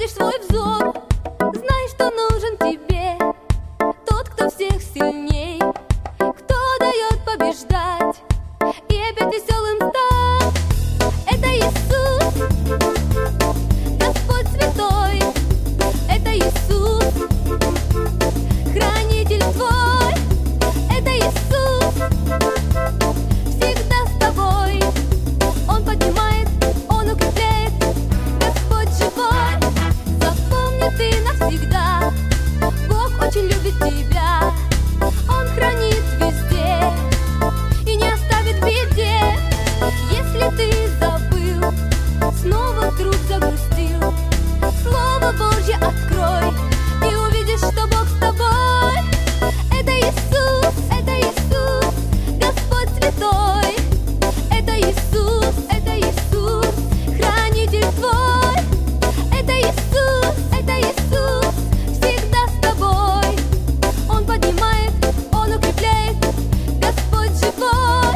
отводишь свой взор, знай, что нужен тебе тот, кто всех сильней, кто дает побеждать и опять веселым стать. Это Иисус, Господь святой. Это Иисус, хранитель твой. Это Иисус, всегда с тобой. Он поднимает, Он укрепляет, Господь живой. Запомни ты навсегда, Бог очень любит тебя. Он хранит везде и не оставит в беде. Если ты забыл, снова вдруг загрустил, Слово Божье открой и увидишь, что Бог с тобой. Это Иисус, Господь святой. Это Иисус, хранитель твой. Это Иисус, всегда с тобой. Он поднимает, Он укрепляет, Господь живой.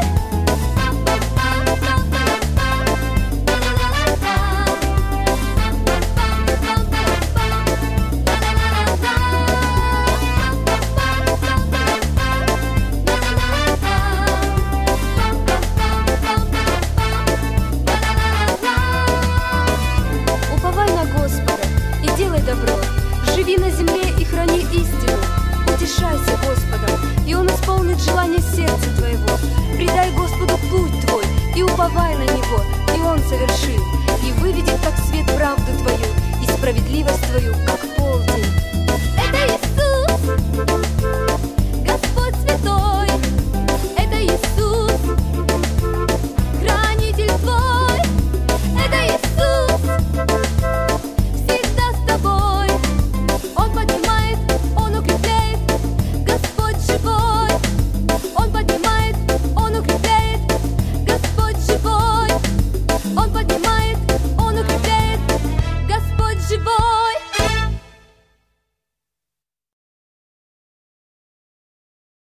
Уповай на Господа и делай добро, живи на земле и храни истину. Утешайся Господом, и Он исполнит желание сердца твоего. Предай Господу путь твой и уповай на Него, и Он совершит.